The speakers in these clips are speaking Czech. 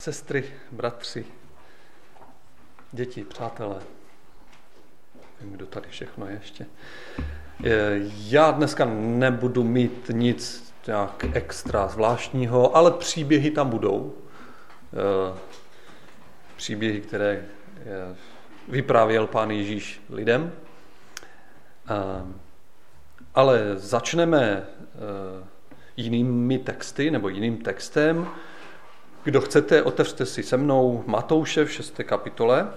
Sestry, bratři, děti, přátelé, nevím, kdo tady všechno je ještě. Já dneska nebudu mít nic nějak extra zvláštního, ale příběhy tam budou. Příběhy, které vyprávěl Pán Ježíš lidem. Ale začneme jinými texty, nebo jiným textem. Kdo chcete, otevřte si se mnou Matouše v 6. kapitole.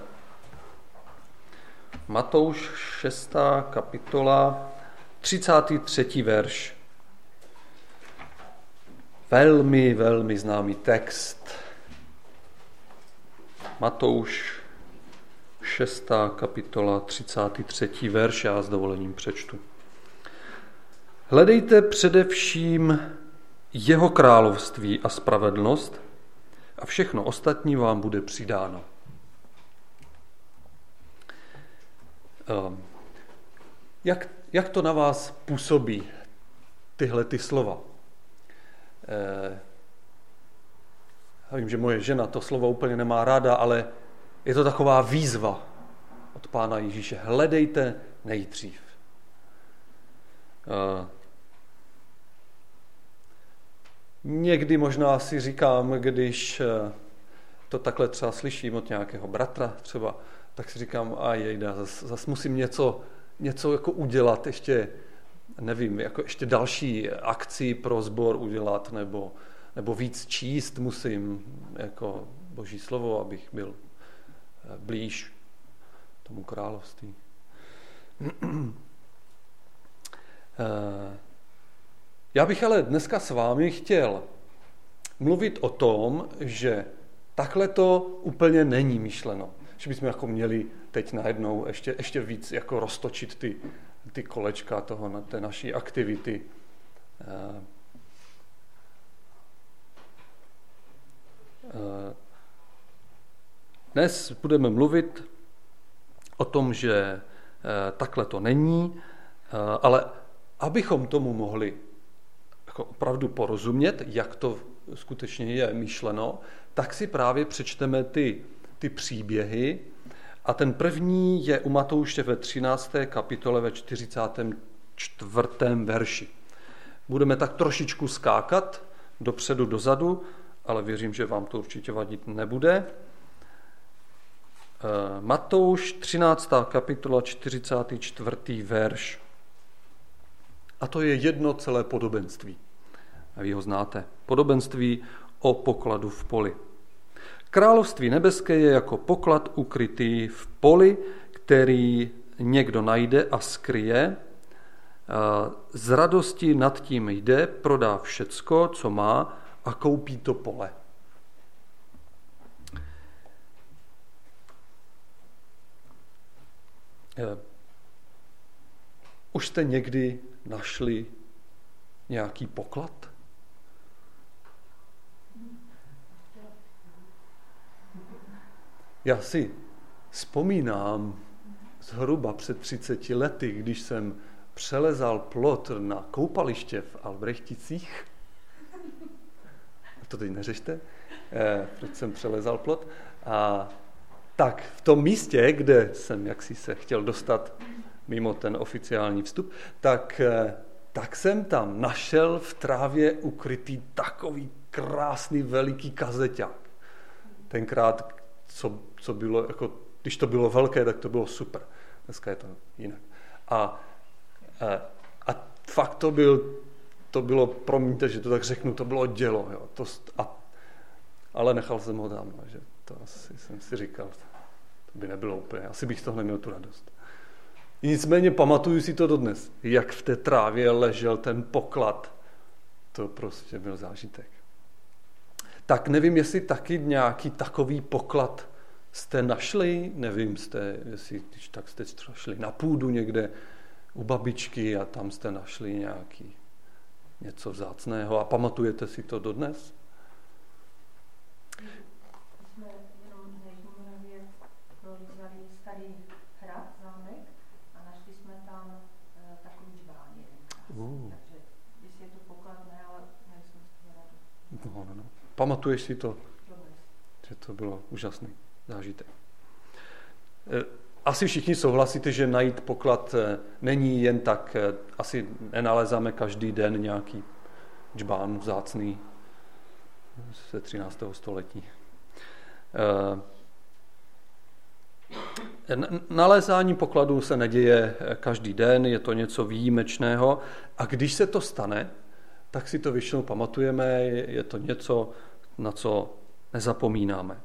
Matouš 6. kapitola, 33. verš. Velmi, velmi známý text. Matouš 6. kapitola, 33. verš, já s dovolením přečtu. Hledejte především jeho království a spravedlnost a všechno ostatní vám bude přidáno. Jak to na vás působí, tyhle ty slova? Já vím, že moje žena to slovo úplně nemá ráda, ale je to taková výzva od Pána Ježíše. Hledejte nejdřív. Někdy možná si říkám, když to takhle třeba slyším od nějakého bratra třeba, tak si říkám, zas musím něco jako udělat, ještě nevím, jako ještě další akci pro sbor udělat, nebo víc číst musím jako Boží slovo, abych byl blíž tomu království. Já bych ale dneska s vámi chtěl mluvit o tom, že takhle to úplně není myšleno. Že bychom jako měli teď najednou ještě víc jako roztočit ty kolečka té naší aktivity. Dnes budeme mluvit o tom, že takhle to není, ale abychom tomu mohli jako opravdu porozumět, jak to skutečně je myšleno, tak si právě přečteme ty příběhy. A ten první je u Matouše ve 13. kapitole ve 44. verši. Budeme tak trošičku skákat dopředu, dozadu, ale věřím, že vám to určitě vadit nebude. Matouš 13. kapitola 44. verš. A to je jedno celé podobenství. A vy ho znáte. Podobenství o pokladu v poli. Království nebeské je jako poklad ukrytý v poli, který někdo najde a skryje. Z radosti nad tím jde, prodá všecko, co má a koupí to pole. Už jste někdy našli nějaký poklad? Já si vzpomínám zhruba před 30 lety, když jsem přelezal plot na koupaliště v Albrechticích. To teď neřešte, proč jsem přelezal plot. A tak v tom místě, kde jsem jaksi se chtěl dostat mimo ten oficiální vstup, tak jsem tam našel v trávě ukrytý takový krásný veliký kazeťák. Tenkrát, co bylo, jako, když to bylo velké, tak to bylo super. Dneska je to jinak. A fakt to bylo, promiňte, že to tak řeknu, to bylo dělo. Jo. Ale nechal jsem ho tam, že to asi jsem si říkal, to by nebylo úplně, asi bych z toho neměl tu radost. Nicméně pamatuju si to dodnes, jak v té trávě ležel ten poklad. To prostě byl zážitek. Tak nevím, jestli taky nějaký takový poklad jste našli, nevím, jestli tak jste šli na půdu někde u babičky a tam jste našli něco vzácného a pamatujete si to dodnes? Jsme jenom na Jižmoravě prolizali starý hrad, zámek a našli jsme tam takový džbán jeden. Takže jestli je to poklad, ne, ale měli jsme z toho radost. No. Pamatuješ si to? Že to bylo úžasný zážitek. Asi všichni souhlasíte, že najít poklad není jen tak, asi nenalezáme každý den nějaký džbán vzácný ze 13. století. Nalézání pokladů se neděje každý den, je to něco výjimečného a když se to stane, tak si to většinou pamatujeme, je to něco, na co nezapomínáme.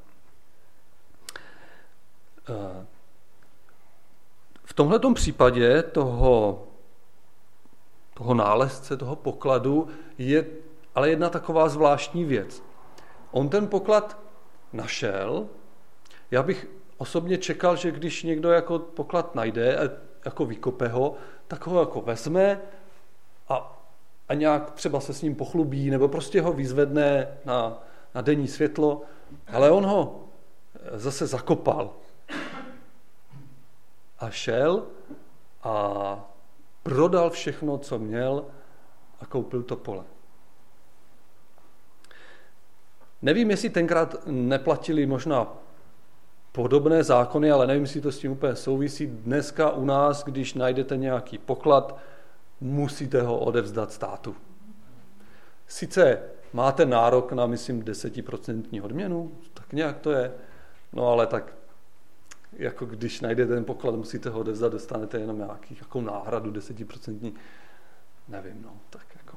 V tomhletom případě toho nálezce, toho pokladu je ale jedna taková zvláštní věc. On ten poklad našel, já bych osobně čekal, že když někdo jako poklad najde, jako vykope ho, tak ho jako vezme a nějak třeba se s ním pochlubí, nebo prostě ho vyzvedne na denní světlo, ale on ho zase zakopal. A šel a prodal všechno, co měl a koupil to pole. Nevím, jestli tenkrát neplatili možná podobné zákony, ale nevím, jestli to s tím úplně souvisí. Dneska u nás, když najdete nějaký poklad, musíte ho odevzdat státu. Sice máte nárok na, myslím, 10% odměnu, tak nějak to je, no ale tak jako když najdete ten poklad, musíte ho odevzdat, dostanete jenom nějakou náhradu 10%, nevím, no, tak jako.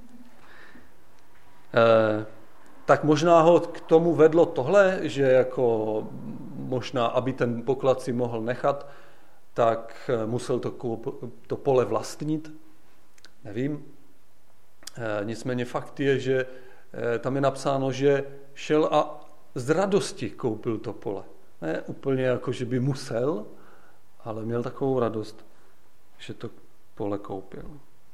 Tak možná ho k tomu vedlo tohle, že jako možná, aby ten poklad si mohl nechat, tak musel to pole vlastnit, nevím. Nicméně fakt je, že tam je napsáno, že šel a z radosti koupil to pole. Ne úplně jako, že by musel, ale měl takovou radost, že to pole koupil.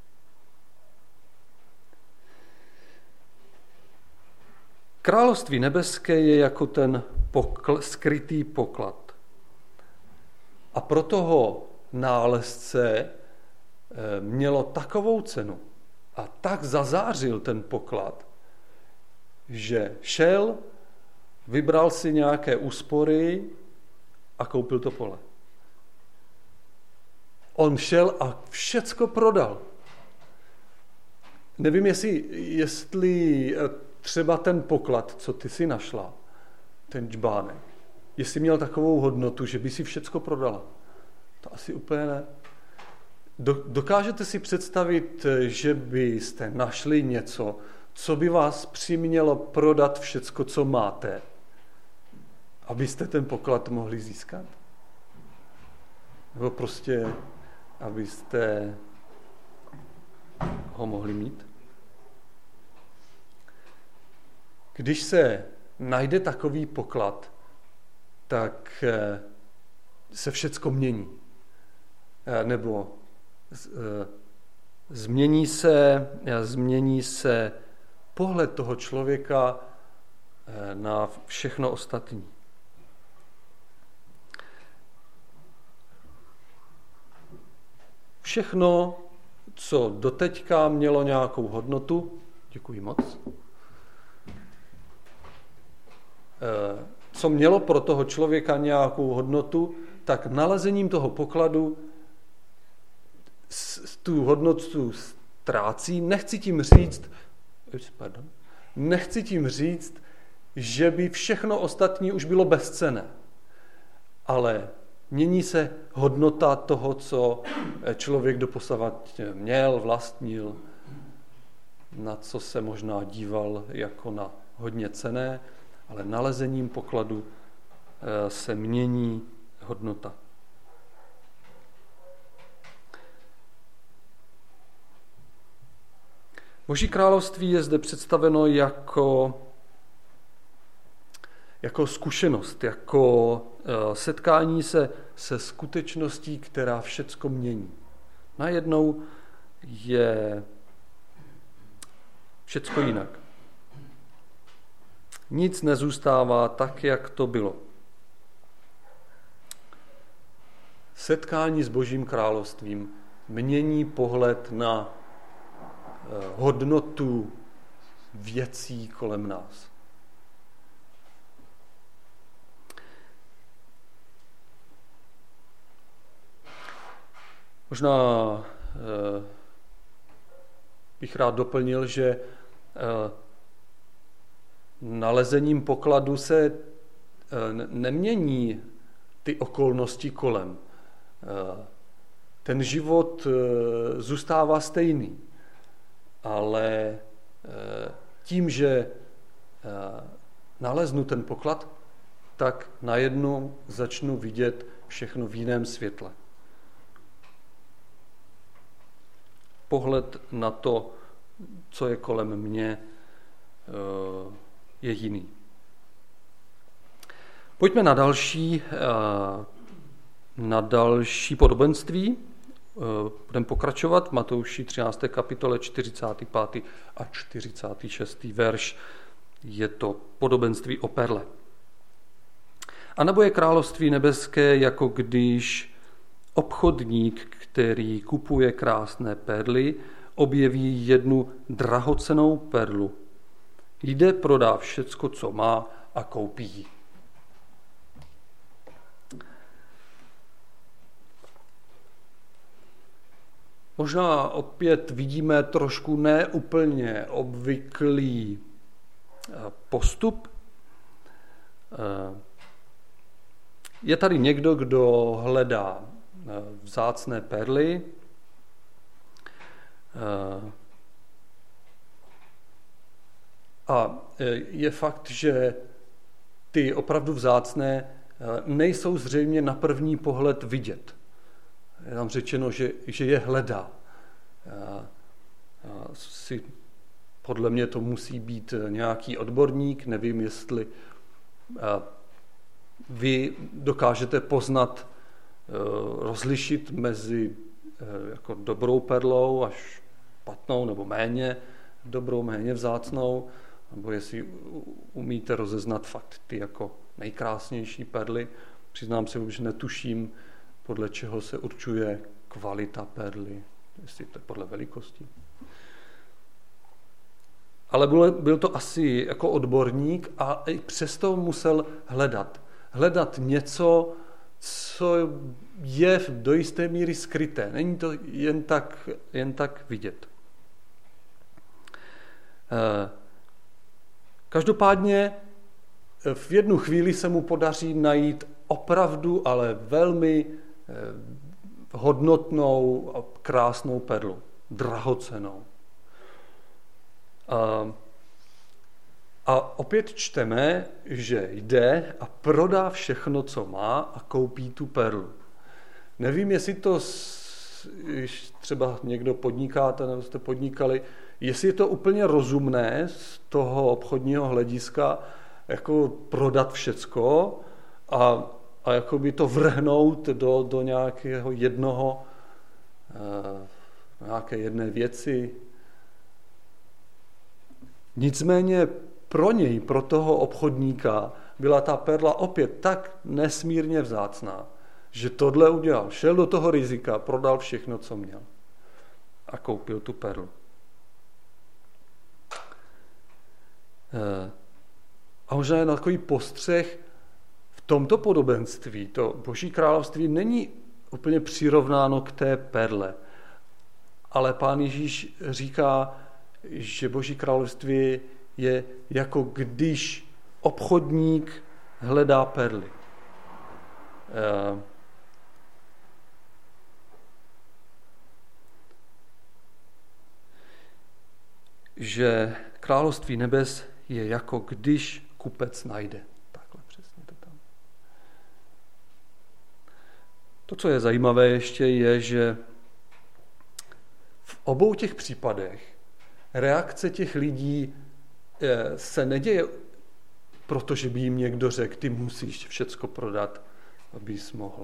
Království nebeské je jako ten skrytý poklad. A pro toho nálezce mělo takovou cenu a tak zazářil ten poklad, že šel, vybral si nějaké úspory a koupil to pole. On šel a všecko prodal. Nevím, jestli třeba ten poklad, co ty si našla, ten džbánek, jestli měl takovou hodnotu, že by si všecko prodala. To asi úplně ne. Dokážete si představit, že byste našli něco, co by vás přimělo prodat všecko, co máte, abyste ten poklad mohli získat? Nebo prostě, abyste ho mohli mít? Když se najde takový poklad, tak se všecko mění. Nebo změní se pohled toho člověka na všechno ostatní. Všechno, co doteďka mělo nějakou hodnotu, děkuji moc, co mělo pro toho člověka nějakou hodnotu, tak nalezením toho pokladu tu hodnotu ztrácí. Nechci tím říct, že by všechno ostatní už bylo bezcenné, ale mění se hodnota toho, co člověk doposavat měl, vlastnil, na co se možná díval jako na hodně cenné, ale nalezením pokladu se mění hodnota. Boží království je zde představeno jako zkušenost, jako setkání se skutečností, která všecko mění. Najednou je všecko jinak. Nic nezůstává tak, jak to bylo. Setkání s Božím královstvím mění pohled na hodnotu věcí kolem nás. Možná bych rád doplnil, že nalezením pokladu se nemění ty okolnosti kolem. Ten život zůstává stejný, ale tím, že naleznu ten poklad, tak najednou začnu vidět všechno v jiném světle. Pohled na to, co je kolem mě, je jiný. Pojďme na další podobenství. Budeme pokračovat v Matouši 13. kapitole 45. a 46. verš. Je to podobenství o perle. A nebo je království nebeské, jako když obchodník, který kupuje krásné perly, objeví jednu drahocennou perlu. Jde, prodá všecko, co má, a koupí ji. Možná opět vidíme trošku neúplně obvyklý postup. Je tady někdo, kdo hledá vzácné perly, a je fakt, že ty opravdu vzácné nejsou zřejmě na první pohled vidět. Je tam řečeno, že je hledá. Podle mě to musí být nějaký odborník, nevím, jestli vy dokážete poznat, rozlišit mezi jako dobrou perlou až špatnou nebo méně dobrou, méně vzácnou, nebo jestli umíte rozeznat fakt ty jako nejkrásnější perly. Přiznám se, že netuším, podle čeho se určuje kvalita perly, jestli to je podle velikosti. Ale byl to asi jako odborník a i přesto musel hledat něco, co je do jisté míry skryté. Není to jen tak vidět. Každopádně v jednu chvíli se mu podaří najít opravdu, ale velmi hodnotnou a krásnou perlu, drahocennou. A opět čteme, že jde a prodá všechno, co má, a koupí tu perlu. Nevím, jestli to, když třeba někdo podnikáte, nebo jste podnikali, jestli je to úplně rozumné z toho obchodního hlediska, jako prodat všecko a jakoby to vrhnout do nějakého nějaké jedné věci. Nicméně pro toho obchodníka byla ta perla opět tak nesmírně vzácná, že tohle udělal. Šel do toho rizika, prodal všechno, co měl a koupil tu perlu. A možná je takový postřeh, v tomto podobenství to Boží království není úplně přirovnáno k té perle, ale Pán Ježíš říká, že Boží království je jako když obchodník hledá perly. Že království nebes je jako když kupec najde. Takhle přesně to tam. To, co je zajímavé ještě, je, že v obou těch případech reakce těch lidí se neděje, protože by jim někdo řekl, ty musíš všecko prodat, abys mohl.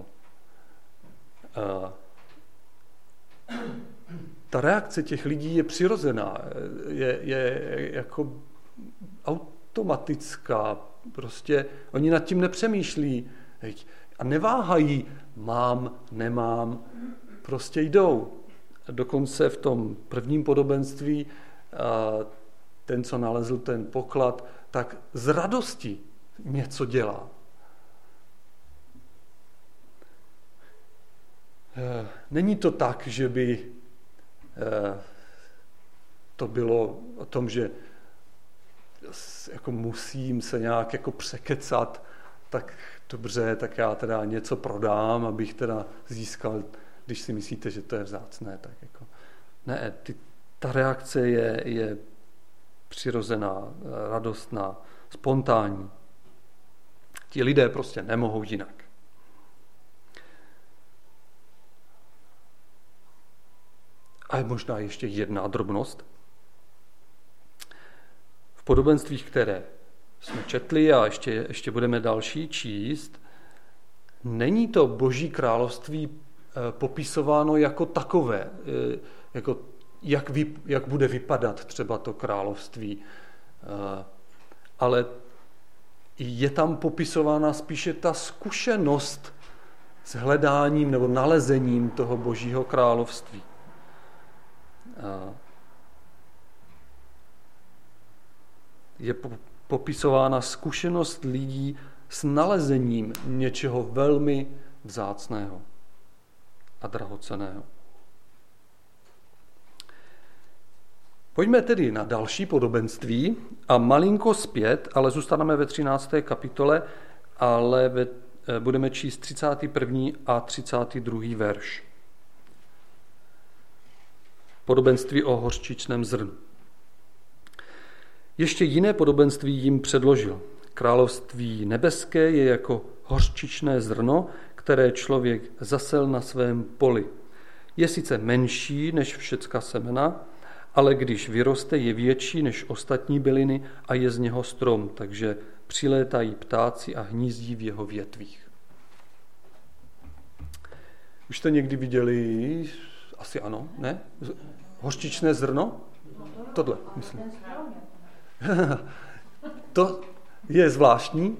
Ta reakce těch lidí je přirozená, je jako automatická. Prostě oni nad tím nepřemýšlí a neváhají, mám, nemám, prostě jdou. Dokonce v tom prvním podobenství ten, co nalezl ten poklad, tak z radosti něco dělá. Není to tak, že by to bylo o tom, že jako musím se nějak jako překecat, tak dobře, tak já teda něco prodám, abych teda získal, když si myslíte, že to je vzácné, tak jako ne, ta reakce je přirozená, radostná, spontánní. Ti lidé prostě nemohou jinak. A je možná ještě jedna drobnost. V podobenstvích, které jsme četli a ještě budeme další číst, není to Boží království popisováno jako takové, jako jak bude vypadat třeba to království, ale je tam popisována spíše ta zkušenost s hledáním nebo nalezením toho Božího království. Je popisována zkušenost lidí s nalezením něčeho velmi vzácného a drahocenného. Pojďme tedy na další podobenství a malinko zpět, ale zůstaneme ve 13. kapitole, ale budeme číst 31. a 32. verš. Podobenství o hořčičném zrnu. Ještě jiné podobenství jim předložil. Království nebeské je jako hořčičné zrno, které člověk zasel na svém poli. Je sice menší než všecka semena, ale když vyroste, je větší než ostatní byliny a je z něho strom, takže přilétají ptáci a hnízdí v jeho větvích. Už jste někdy viděli, asi ano, ne? Hořčičné zrno? Tohle, myslím. To je zvláštní.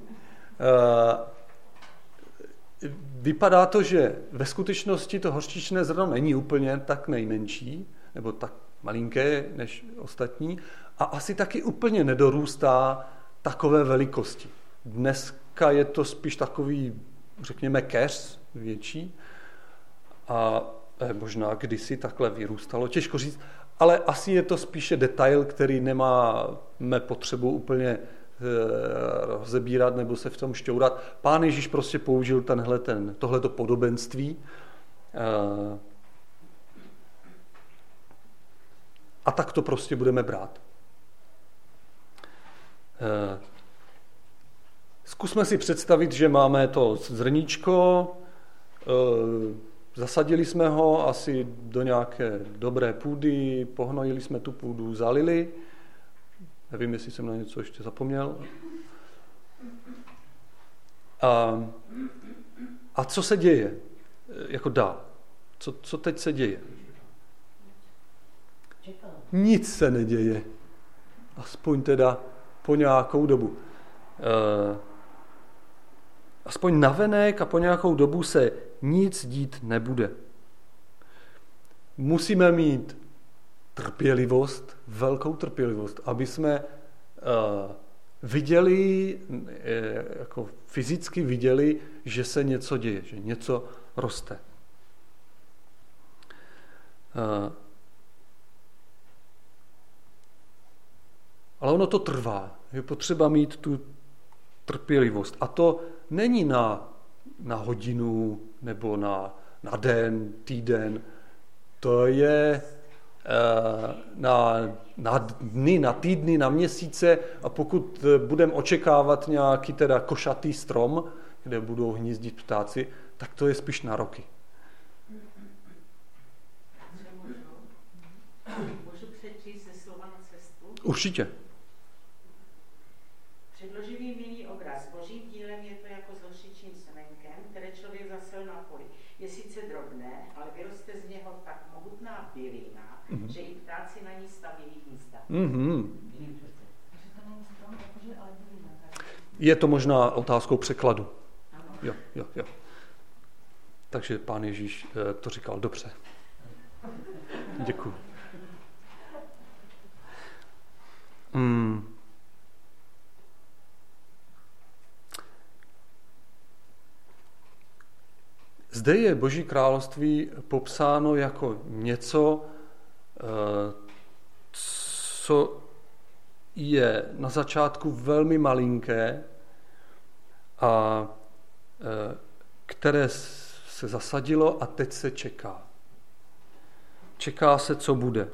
Vypadá to, že ve skutečnosti to hořčičné zrno není úplně tak nejmenší, nebo tak malinké než ostatní, a asi taky úplně nedorůstá takové velikosti. Dneska je to spíš takový, řekněme, keř větší a možná kdysi takhle vyrůstalo, těžko říct, ale asi je to spíše detail, který nemáme potřebu úplně rozebírat nebo se v tom šťourat. Pán Ježíš prostě použil tohleto podobenství a tak to prostě budeme brát. Zkusme si představit, že máme to zrníčko, zasadili jsme ho asi do nějaké dobré půdy, pohnojili jsme tu půdu, zalili. Nevím, jestli jsem na něco ještě zapomněl. A co se děje? Jako dál. Co teď se děje? Nic se neděje. Aspoň teda po nějakou dobu. Aspoň navenek a po nějakou dobu se nic dít nebude. Musíme mít trpělivost, velkou trpělivost, aby jsme viděli, jako fyzicky viděli, že se něco děje, že něco roste. Ale ono to trvá. Je potřeba mít tu trpělivost. A to není na hodinu nebo na den, týden. To je na dny, na týdny, na měsíce, a pokud budeme očekávat nějaký teda košatý strom, kde budou hnízdit ptáci, tak to je spíš na roky. Můžu přečíst ze slova na cestu? Určitě. Předloživý milý obraz. Božím dílem je to jako s hořčičným semenkem, které člověk zasel na poli. Je sice drobné, ale vyroste z něho tak mohutná bylina, že i ptáci na ní staví hnízda. Je to možná otázkou překladu. Jo. Takže Pán Ježíš to říkal dobře. Děkuji. Zde je Boží království popsáno jako něco, co je na začátku velmi malinké a které se zasadilo a teď se čeká. Čeká se, co bude.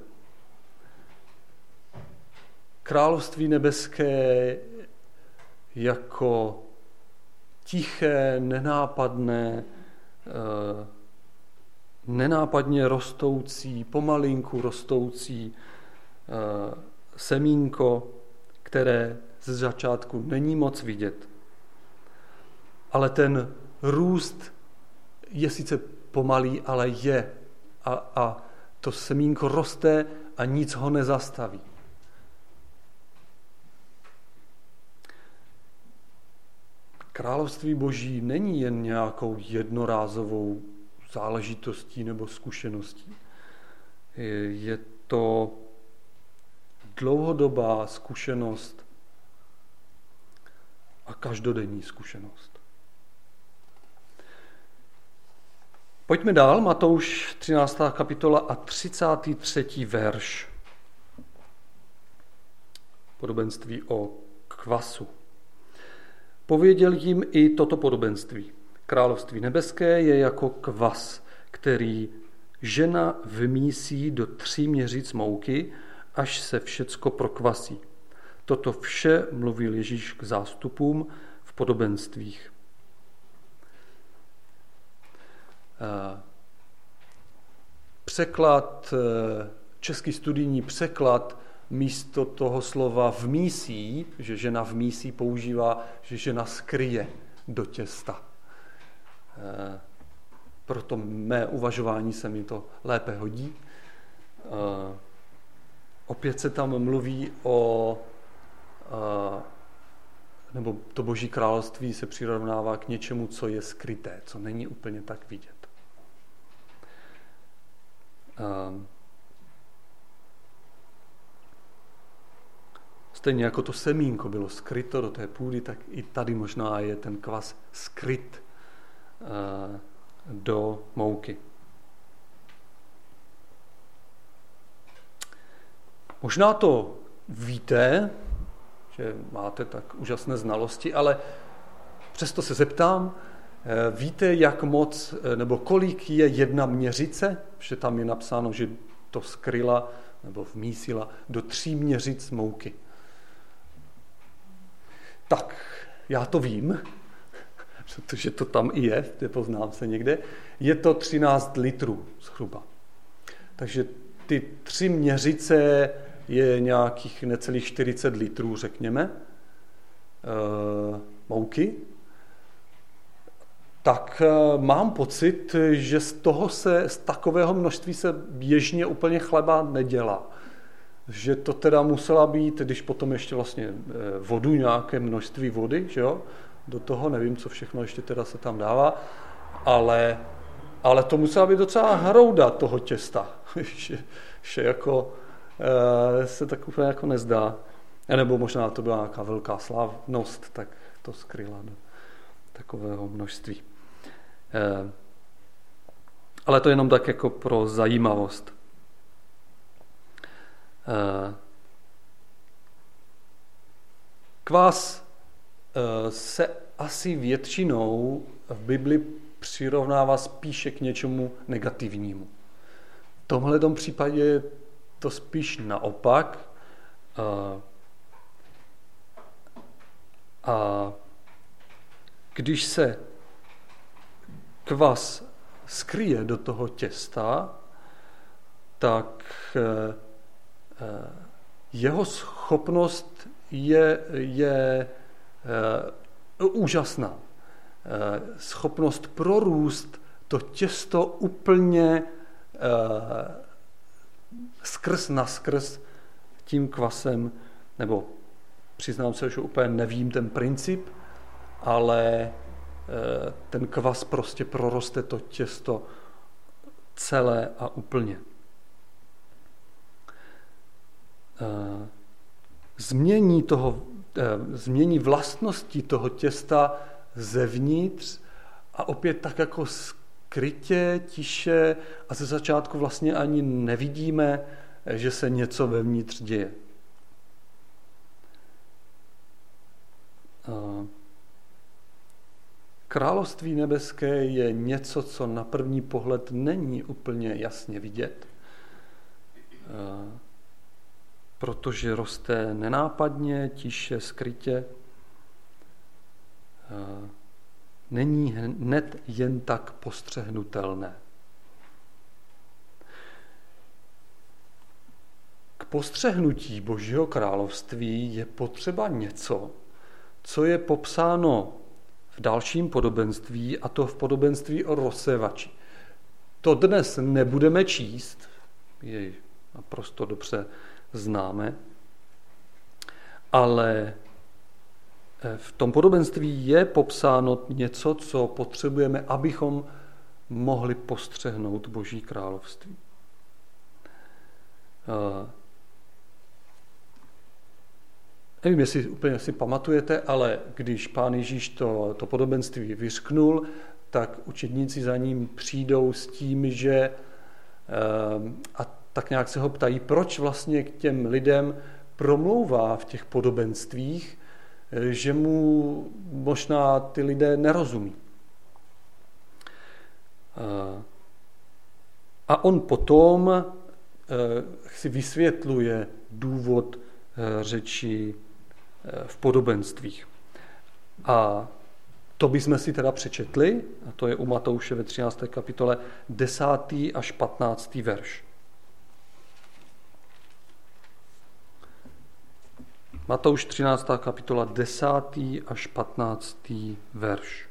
Království nebeské jako tiché, nenápadně rostoucí, pomalinku rostoucí semínko, které ze začátku není moc vidět. Ale ten růst je sice pomalý, ale je. A to semínko roste a nic ho nezastaví. Království Boží není jen nějakou jednorázovou záležitostí nebo zkušeností. Je to dlouhodobá zkušenost a každodenní zkušenost. Pojďme dál, Matouš 13. kapitola a 33. verš. Podobenství o kvasu. Pověděl jim i toto podobenství. Království nebeské je jako kvas, který žena vymísí do 3 měřic mouky, až se všecko prokvasí. Toto vše mluvil Ježíš k zástupům v podobenstvích. Překlad, český studijní překlad místo toho slova vmísí, že žena vmísí, používá, že žena skryje do těsta. Proto mé uvažování se mi to lépe hodí. Opět se tam mluví nebo to Boží království se přirovnává k něčemu, co je skryté, co není úplně tak vidět. Stejně jako to semínko bylo skryto do té půdy, tak i tady možná je ten kvas skryt do mouky. Možná to víte, že máte tak úžasné znalosti, ale přesto se zeptám, víte, jak moc nebo kolik je jedna měřice? Že tam je napsáno, že to skryla nebo vmísila do 3 měřic mouky. Tak, já to vím, protože to tam i je, nepoznám se někde. Je to 13 litrů zhruba. Takže ty 3 měřice je nějakých necelých 40 litrů, řekněme, mouky. Tak mám pocit, že z takového množství se běžně úplně chleba nedělá. Že to teda musela být, když potom ještě vlastně vodu, nějaké množství vody, že jo? Do toho nevím, co všechno ještě teda se tam dává, ale to musela být docela hrouda toho těsta, že jako se tak úplně jako nezdá. Nebo možná to byla nějaká velká slavnost, tak to skryla do takového množství. Ale to jenom tak jako pro zajímavost. Kvas se asi většinou v Bibli přirovnává spíše k něčemu negativnímu. V tomhletom případě je to spíš naopak. A když se kvas skryje do toho těsta, tak jeho schopnost je úžasná. Schopnost prorůst to těsto úplně skrz naskrz tím kvasem, nebo přiznám se, že úplně nevím ten princip, ale ten kvas prostě proroste to těsto celé a úplně. Změní vlastnosti toho těsta zevnitř a opět tak jako skrytě, tiše a ze začátku vlastně ani nevidíme, že se něco vevnitř děje. Království nebeské je něco, co na první pohled není úplně jasně vidět, protože roste nenápadně, tiše, skrytě. Není hned jen tak postřehnutelné. K postřehnutí Božího království je potřeba něco, co je popsáno v dalším podobenství, a to v podobenství o rozsévači. To dnes nebudeme číst, jej naprosto dobře známe, ale v tom podobenství je popsáno něco, co potřebujeme, abychom mohli postřehnout Boží království. Nevím, jestli úplně si pamatujete, ale když Pán Ježíš to podobenství vyřknul, tak učedníci za ním přijdou s tím, že a tak nějak se ho ptají, proč vlastně k těm lidem promlouvá v těch podobenstvích, že mu možná ty lidé nerozumí. A on potom si vysvětluje důvod řeči v podobenstvích. A to bychom si teda přečetli, a to je u Matouše ve 13. kapitole 10. až 15. verš. Matouš 13. kapitola 10. až 15. verš.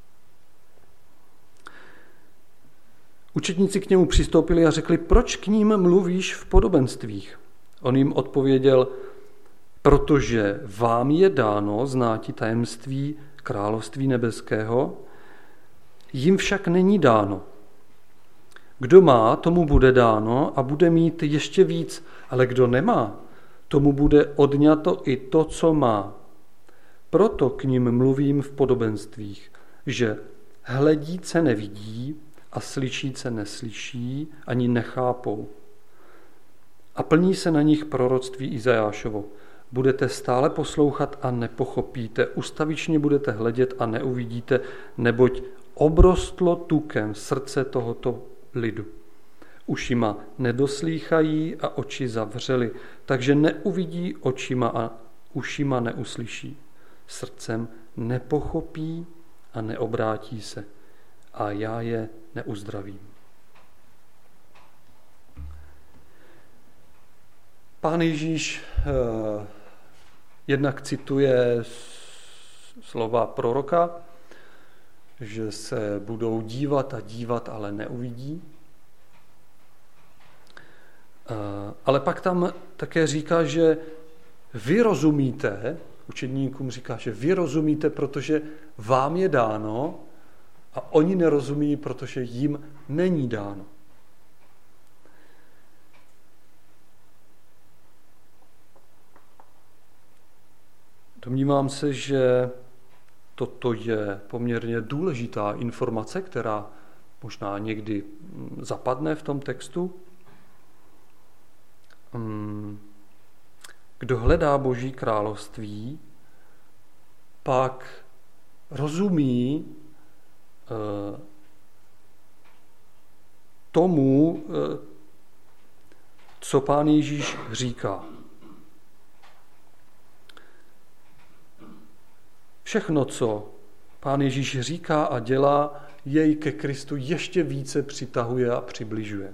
Učedníci k němu přistoupili a řekli, proč k ním mluvíš v podobenstvích? On jim odpověděl, protože vám je dáno znáti tajemství království nebeského, jim však není dáno. Kdo má, tomu bude dáno a bude mít ještě víc, ale kdo nemá, tomu bude odňato i to, co má. Proto k ním mluvím v podobenstvích, že hledíce nevidí a slyšíce neslyší, ani nechápou. A plní se na nich proroctví Izajášovo. Budete stále poslouchat a nepochopíte, ustavičně budete hledět a neuvidíte, neboť obrostlo tukem srdce tohoto lidu. Ušima nedoslýchají a oči zavřeli, takže neuvidí očima a ušima neuslyší. Srdcem nepochopí a neobrátí se a já je neuzdravím. Pán Ježíš jednak cituje slova proroka, že se budou dívat a dívat, ale neuvidí. Ale pak tam také říká, že vy rozumíte, učedníkům říká, že vy rozumíte, protože vám je dáno, a oni nerozumí, protože jim není dáno. Domnívám se, že toto je poměrně důležitá informace, která možná někdy zapadne v tom textu. Kdo hledá Boží království, pak rozumí tomu, co Pán Ježíš říká. Všechno, co Pán Ježíš říká a dělá, jej ke Kristu ještě více přitahuje a přibližuje.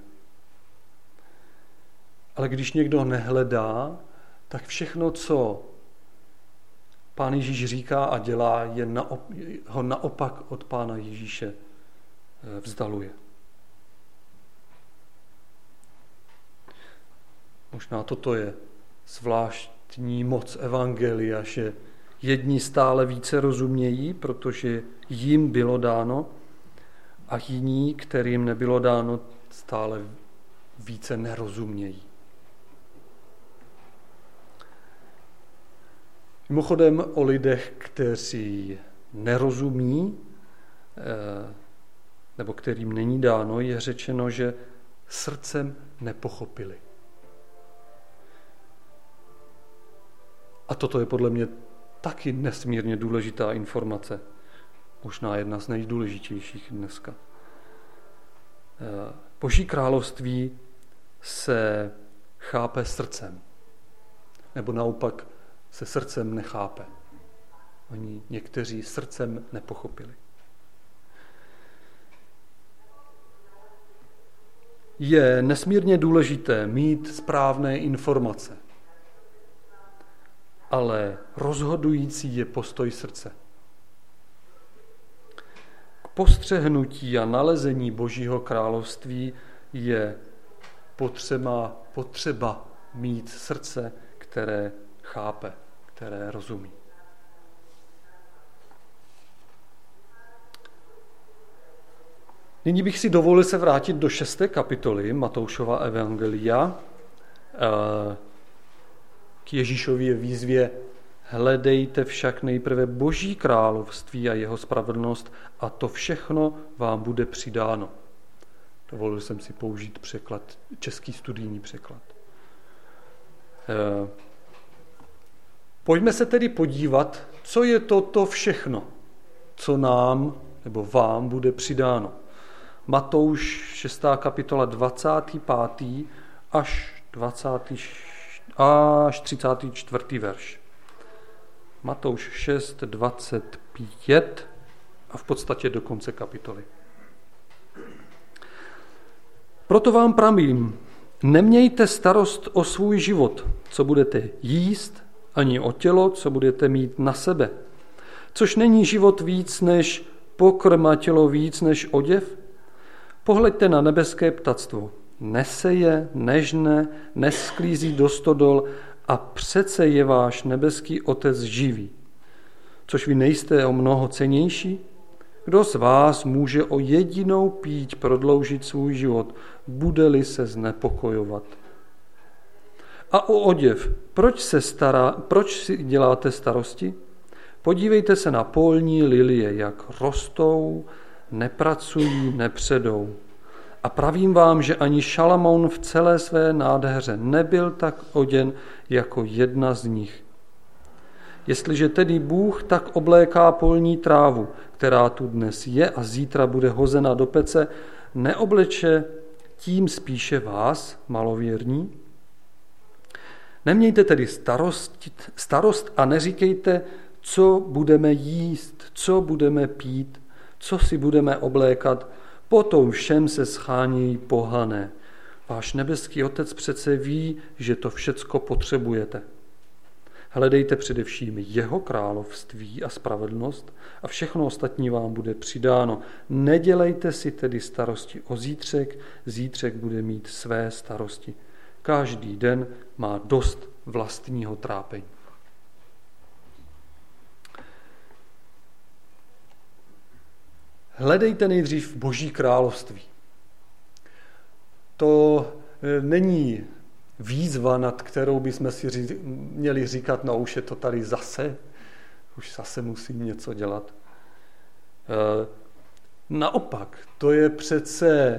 Ale když někdo nehledá, tak všechno, co Pán Ježíš říká a dělá, ho naopak od Pána Ježíše vzdaluje. Možná toto je zvláštní moc evangelia, že jedni stále více rozumějí, protože jim bylo dáno, a jiní, kterým nebylo dáno, stále více nerozumějí. Mimochodem o lidech, kteří nerozumí, nebo kterým není dáno, je řečeno, že srdcem nepochopili. A toto je podle mě taky nesmírně důležitá informace. Možná jedna z nejdůležitějších dneska. Boží království se chápe srdcem. Nebo naopak se srdcem nechápe. Oni někteří srdcem nepochopili. Je nesmírně důležité mít správné informace. Ale rozhodující je postoj srdce. K postřehnutí a nalezení Božího království je potřeba mít srdce, které chápe, které rozumí. Nyní bych si dovolil se vrátit do 6. kapitoly Matoušova evangelia k Ježíšově výzvě: hledejte však nejprve Boží království a jeho spravedlnost a to všechno vám bude přidáno. Dovolil jsem si použít překlad, český studijní překlad. Pojďme se tedy podívat, co je toto všechno, co nám nebo vám bude přidáno. Matouš 6. kapitola 25. až 34. verš. Matouš 6, 25 a v podstatě do konce kapitoly. Proto vám pravím, nemějte starost o svůj život, co budete jíst, ani o tělo, co budete mít na sebe. Což není život víc než pokrm a tělo víc než oděv? Pohleďte na nebeské ptactvo. Neseje, nežne, nesklízí do stodol a přece je váš nebeský Otec živý. Což vy nejste o mnoho cennější? Kdo z vás může o jedinou píď prodloužit svůj život, bude-li se znepokojovat? A o oděv, proč si děláte starosti? Podívejte se na polní lilie, jak rostou, nepracují, nepředou. A pravím vám, že ani Šalamoun v celé své nádheře nebyl tak oděn jako jedna z nich. Jestliže tedy Bůh tak obléká polní trávu, která tu dnes je a zítra bude hozena do pece, neobleče tím spíše vás, malověrní? Nemějte tedy starost a neříkejte, co budeme jíst, co budeme pít, co si budeme oblékat, po tom všem se schánějí pohané. Váš nebeský Otec přece ví, že to všecko potřebujete. Hledejte především jeho království a spravedlnost a všechno ostatní vám bude přidáno. Nedělejte si tedy starosti o zítřek, zítřek bude mít své starosti. Každý den má dost vlastního trápení. Hledejte nejdřív Boží království. To není výzva, nad kterou bychom si měli říkat, no už je to tady zase, už zase musím něco dělat. Naopak, to je přece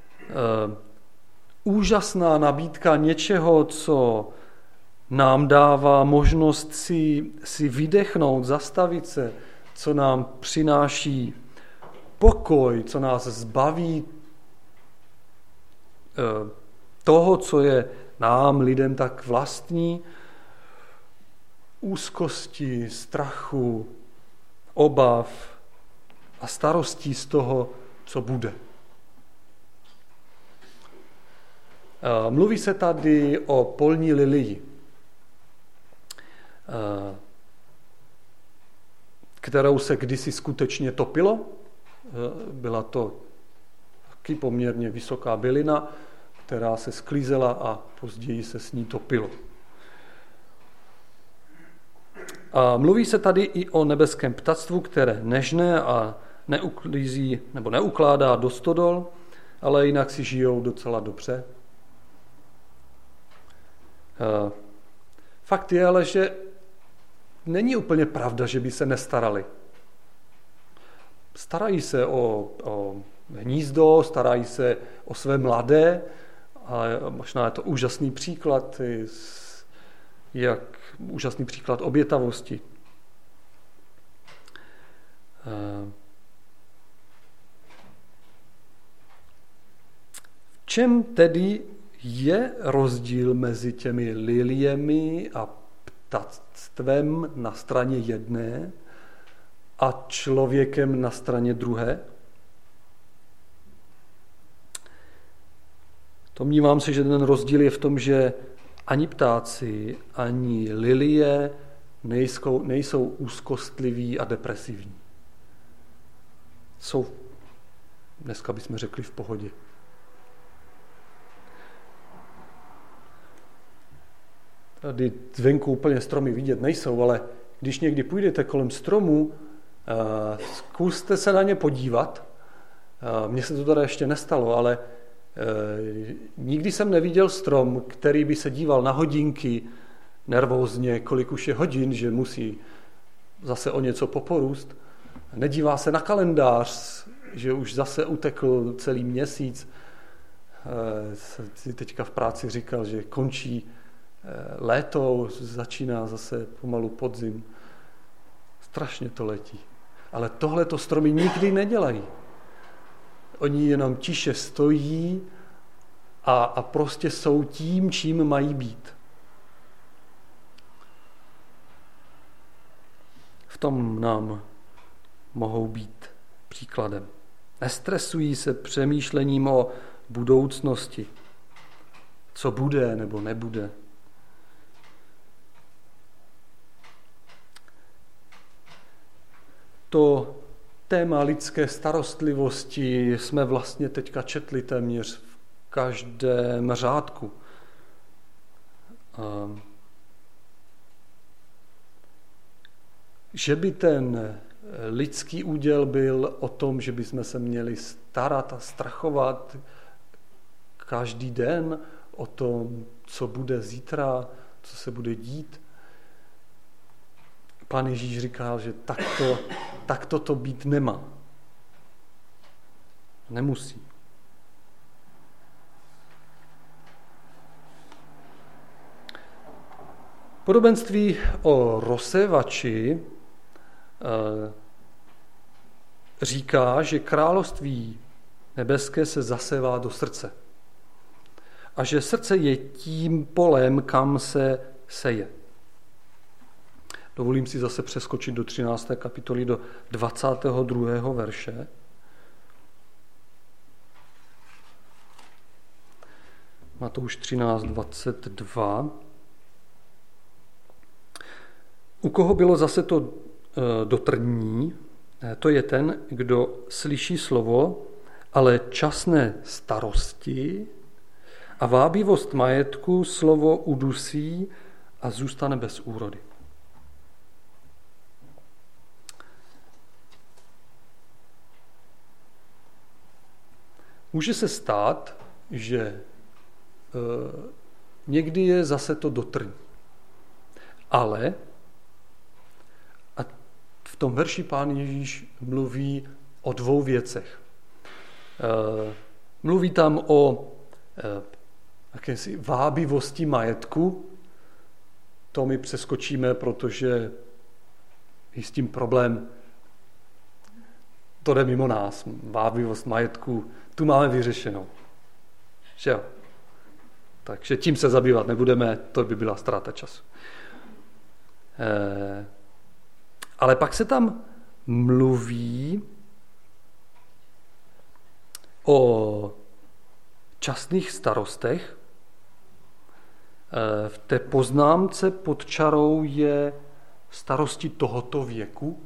úžasná nabídka něčeho, co nám dává možnost si vydechnout, zastavit se, co nám přináší pokoj, co nás zbaví toho, co je nám, lidem, tak vlastní, úzkosti, strachu, obav a starostí z toho, co bude. Mluví se tady o polní lilii, kterou se kdysi skutečně topilo. Byla to taky poměrně vysoká bylina, která se sklízela a později se s ní topilo. A mluví se tady i o nebeském ptactvu, které nežne a neuklízí nebo neukládá do stodol, ale jinak si žijou docela dobře. Fakt je ale, že není úplně pravda, že by se nestarali. starají se o hnízdo, starají se o své mladé a možná je to úžasný příklad, úžasný příklad obětavosti. V čem tedy je rozdíl mezi těmi liliemi a ptactvem na straně jedné a člověkem na straně druhé? Domnívám se, že ten rozdíl je v tom, že ani ptáci, ani lilie nejsou úzkostliví a depresivní. Jsou, dneska bychom řekli, v pohodě. Tady zvenku úplně stromy vidět nejsou, ale když někdy půjdete kolem stromu, zkuste se na ně podívat. Mně se to teda ještě nestalo, ale nikdy jsem neviděl strom, který by se díval na hodinky nervózně, kolik už je hodin, že musí zase o něco poporůst. Nedívá se na kalendář, že už zase utekl celý měsíc. Teďka v práci říkal, že končí léto, začíná zase pomalu podzim. Strašně to letí. Ale tohleto stromy nikdy nedělají. Oni jenom tiše stojí a prostě jsou tím, čím mají být. V tom nám mohou být příkladem. Nestresují se přemýšlením o budoucnosti, co bude nebo nebude. To téma lidské starostlivosti jsme vlastně teďka četli téměř v každém řádku. Že by ten lidský úděl byl o tom, že bychom se měli starat a strachovat každý den o tom, co bude zítra, co se bude dít. Pán Ježíš říkal, že takto to být nemá. Nemusí. Podobenství o rozsévači říká, že království nebeské se zasévá do srdce a že srdce je tím polem, kam se seje. Dovolím si zase přeskočit do 13. kapitoly, do 22. verše. Matouš 13:22. U koho bylo zase to dotrní, to je ten, kdo slyší slovo, ale časné starosti a vábivost majetku slovo udusí a zůstane bez úrody. Může se stát, že někdy je zase to dotrní. Ale a v tom verši Pán Ježíš mluví o dvou věcech. Mluví tam o jakési vábivosti majetku. To my přeskočíme, protože je s tím problém. To jde mimo nás. Vábivost majetku, tu máme vyřešenou. Že jo? Takže tím se zabývat nebudeme, to by byla ztráta času. Ale pak se tam mluví o časných starostech. V té poznámce pod čarou je starosti tohoto věku.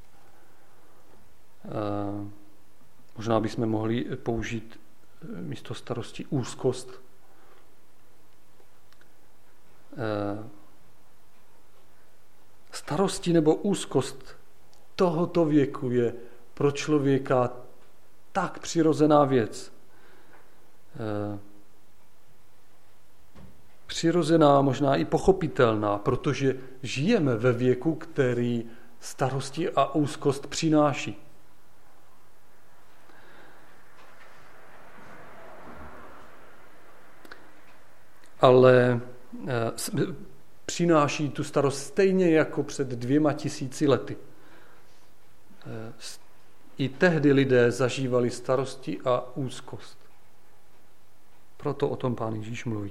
Možná bychom mohli použít místo starosti úzkost. Starosti nebo úzkost tohoto věku je pro člověka tak přirozená věc. Přirozená, možná i pochopitelná, protože žijeme ve věku, který starosti a úzkost přináší. ale přináší tu starost stejně jako před 2000 lety. I tehdy lidé zažívali starosti a úzkost. Proto o tom Pán Ježíš mluví.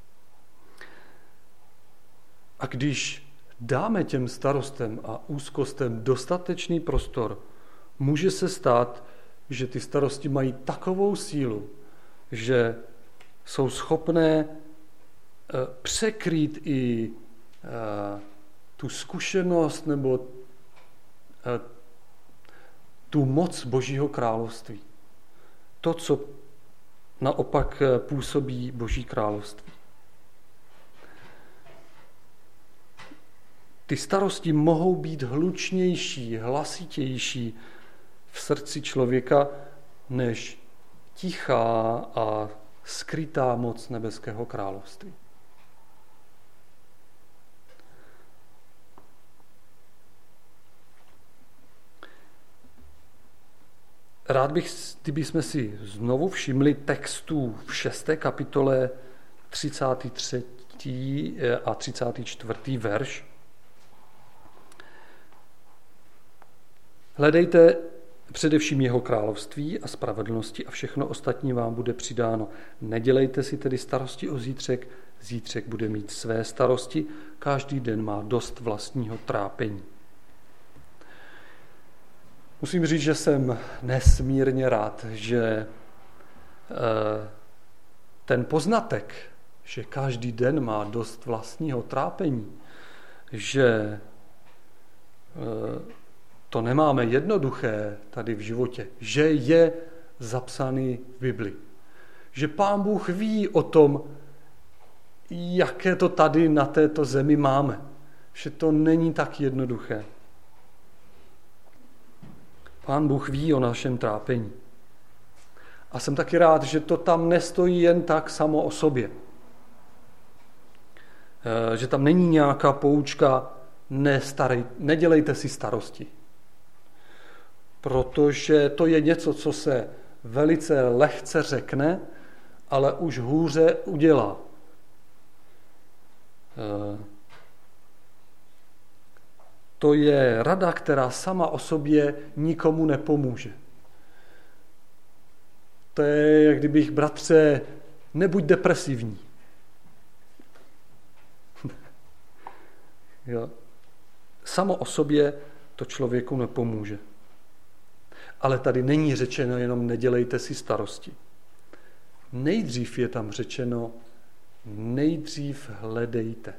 A když dáme těm starostem a úzkostem dostatečný prostor, může se stát, že ty starosti mají takovou sílu, že jsou schopné překrýt i tu zkušenost nebo tu moc Božího království. To, co naopak působí Boží království. Ty starosti mohou být hlučnější, hlasitější v srdci člověka než tichá a skrytá moc nebeského království. Rád bych, kdybychom si znovu všimli textů v 6. kapitole 33. a 34. verš. Hledejte především jeho království a spravedlnosti a všechno ostatní vám bude přidáno. Nedělejte si tedy starosti o zítřek, zítřek bude mít své starosti, každý den má dost vlastního trápení. Musím říct, že jsem nesmírně rád, že ten poznatek, že každý den má dost vlastního trápení, že to nemáme jednoduché tady v životě, že je zapsaný v Bibli. Že Pán Bůh ví o tom, jaké to tady na této zemi máme. Že to není tak jednoduché. Pán Bůh ví o našem trápení. A jsem taky rád, že to tam nestojí jen tak samo o sobě. Že tam není nějaká poučka, nedělejte si starosti. Protože to je něco, co se velice lehce řekne, ale už hůře udělá. To je rada, která sama o sobě nikomu nepomůže. To je, jak kdybych, bratře, nebuď depresivní. Jo. Samo o sobě to člověku nepomůže. Ale tady není řečeno jenom nedělejte si starosti. Nejdřív je tam řečeno, nejdřív hledejte.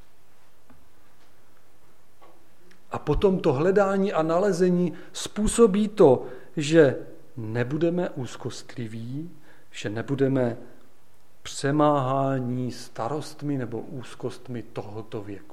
A potom to hledání a nalezení způsobí to, že nebudeme úzkostliví, že nebudeme přemáhání starostmi nebo úzkostmi tohoto věku.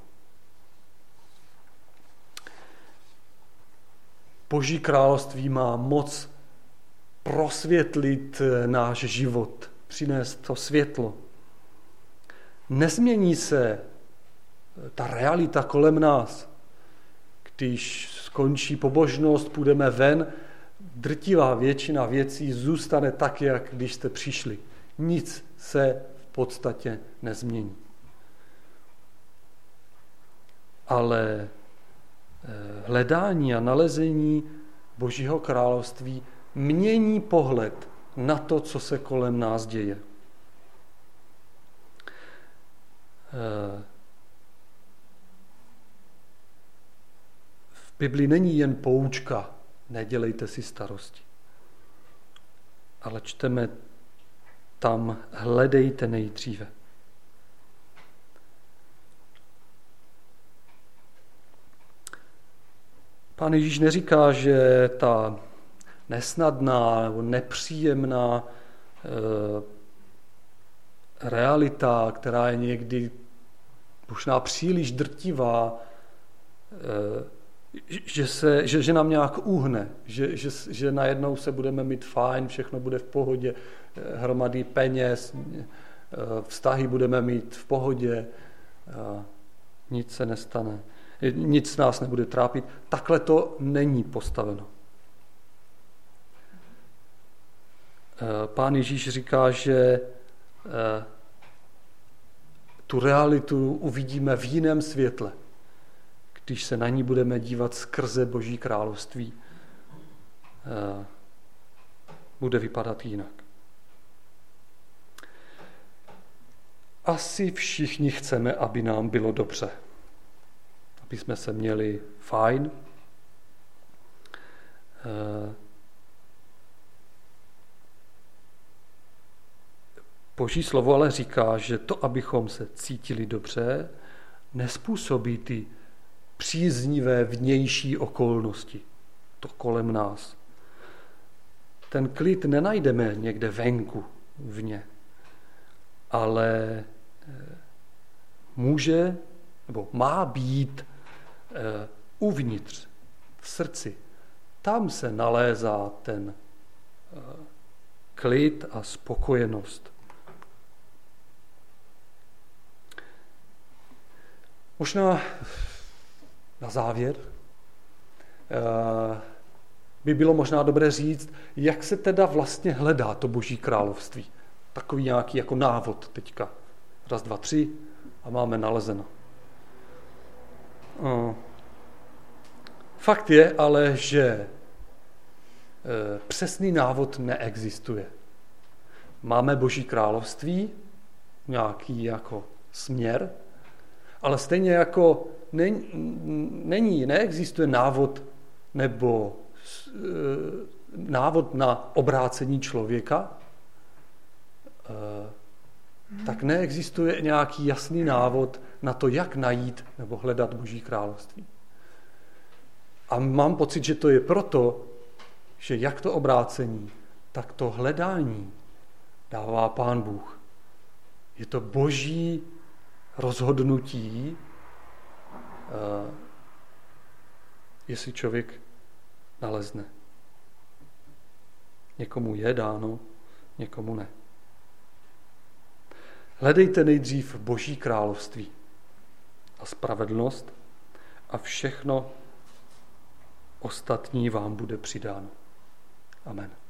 Boží království má moc prosvětlit náš život, přinést to světlo. Nezmění se ta realita kolem nás. Když skončí pobožnost, půjdeme ven, drtivá většina věcí zůstane tak, jak když jste přišli. Nic se v podstatě nezmění. Ale hledání a nalezení Božího království mění pohled na to, co se kolem nás děje. V Bibli není jen poučka, nedělejte si starosti. Ale čteme tam, hledejte nejdříve. Pán Ježíš neříká, že ta nesnadná nebo nepříjemná realita, která je někdy možná příliš drtivá, že nám nějak uhne, že najednou se budeme mít fajn, všechno bude v pohodě, hromady peněz, vztahy budeme mít v pohodě, nic se nestane, nic nás nebude trápit. Takhle to není postaveno. Pán Ježíš říká, že tu realitu uvidíme v jiném světle, když se na ní budeme dívat skrze Boží království. Bude vypadat jinak. Asi všichni chceme, aby nám bylo dobře. Aby jsme se měli fajn. Boží slovo ale říká, že to, abychom se cítili dobře, nezpůsobí ty příznivé vnější okolnosti, to kolem nás. Ten klid nenajdeme někde venku, vně, ale může nebo má být uvnitř, v srdci. Tam se nalézá ten klid a spokojenost. Možná na závěr by bylo možná dobré říct, jak se teda vlastně hledá to Boží království. Takový nějaký jako návod teďka. 1, 2, 3 a máme nalezeno. Fakt je ale, že přesný návod neexistuje. Máme Boží království, nějaký jako směr, ale stejně jako neexistuje návod nebo návod na obrácení člověka, tak neexistuje nějaký jasný návod na to, jak najít nebo hledat Boží království. A mám pocit, že to je proto, že jak to obrácení, tak to hledání dává Pán Bůh. Je to Boží rozhodnutí, jestli člověk nalezne. Někomu je dáno, někomu ne. Hledejte nejdřív Boží království a spravedlnost a všechno ostatní vám bude přidáno. Amen.